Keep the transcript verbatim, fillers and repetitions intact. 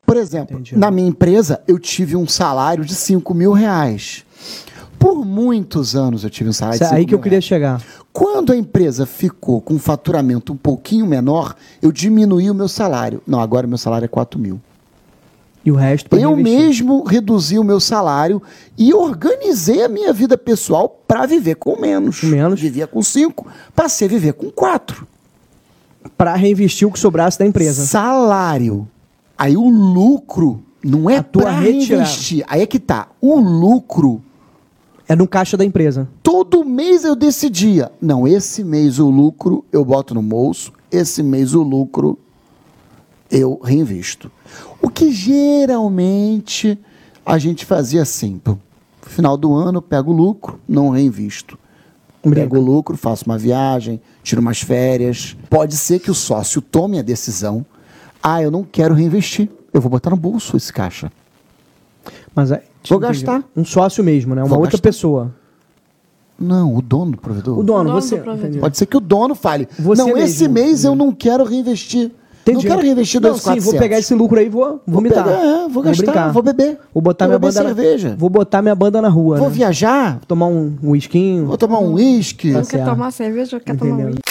Por exemplo, Entendi. na minha empresa, eu tive um salário de cinco mil reais. Por muitos anos eu tive um salário Isso de cinco mil reais. aí que eu queria chegar. Quando a empresa ficou com um faturamento um pouquinho menor, eu diminuí o meu salário. Não, agora o meu salário é quatro mil. E o resto Eu reinvestir. mesmo reduzi o meu salário e organizei a minha vida pessoal para viver com menos. menos. Vivia com cinco, passei a viver com quatro. Para reinvestir o que sobrasse da empresa. Salário. Aí o lucro não é para reinvestir. Aí é que tá. O lucro é no caixa da empresa. Todo mês eu decidia. Não, esse mês o lucro eu boto no bolso, esse mês o lucro eu reinvisto. O que geralmente a gente fazia assim. No final do ano eu pego o lucro, não reinvisto. Brinca. Pego o lucro, faço uma viagem, tiro umas férias. Pode ser que o sócio tome a decisão. Ah, eu não quero reinvestir. Eu vou botar no bolso esse caixa. Mas é, vou gastar. Um sócio mesmo, né? Uma vou outra gastar. pessoa. Não, o dono do provedor. O dono, O dono você. do provedor. Pode ser que o dono fale. Você não, mesmo. esse mês eu não quero reinvestir. Entendi. Não quero reinvestir Não, dois sim, vou pegar esse lucro aí e vou vomitar. Vou, pegar, é, vou gastar, brincar. vou beber. Vou botar vou minha beber banda cerveja. Na, vou botar minha banda na rua, Vou né? viajar. Vou tomar um whiskinho. Vou tomar um uísque. Não Tá quer certo. tomar cerveja, quer tomar Entendeu? uísque.